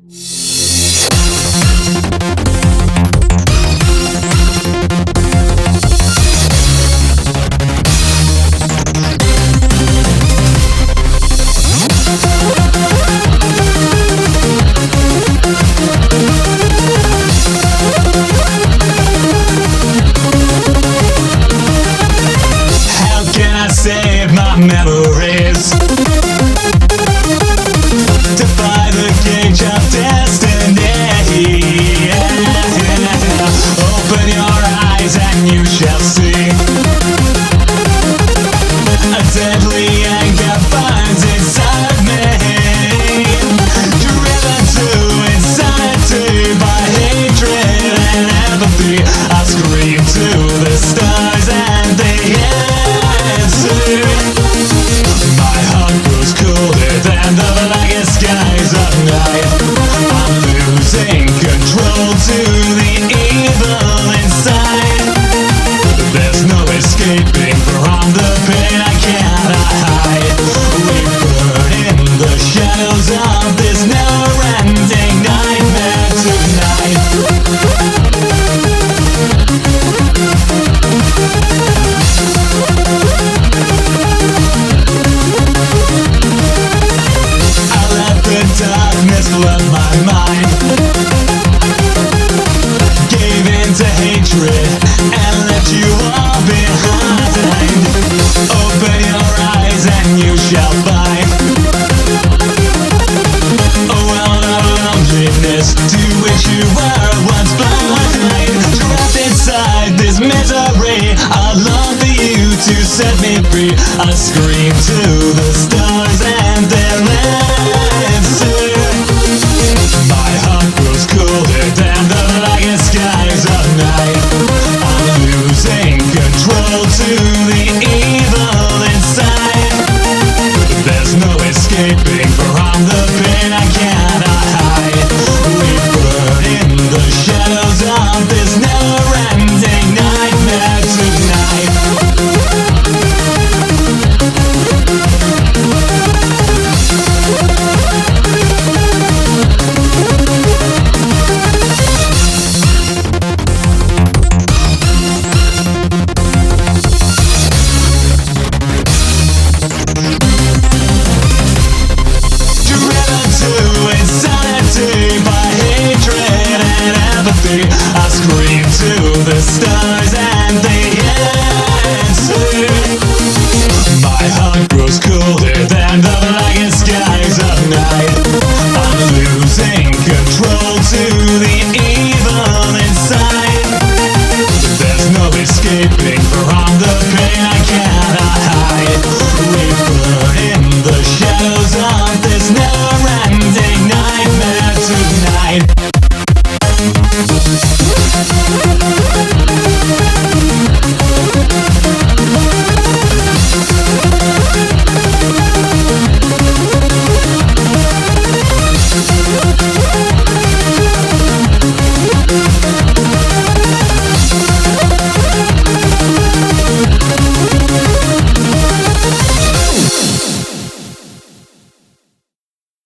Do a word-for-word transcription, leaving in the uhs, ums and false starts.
Save my memories, defy the cage of destiny. Open your eyes and you shall see a deadly anger burns inside me, driven to insanity by hatred and apathy. I scream to the stars and they answer. My heart grows colder than the blackest skies of night. I'm losing control to the evil inside. There's no escaping from the pain I cannot hide. We burn in the shadows of this never-ending nightmare tonight. Darkness flood my mind, gave in to hatred and left you all behind. Open your eyes and you shall find a world of loneliness to which you were once blind. Trapped inside this misery, I long for you to set me free. I scream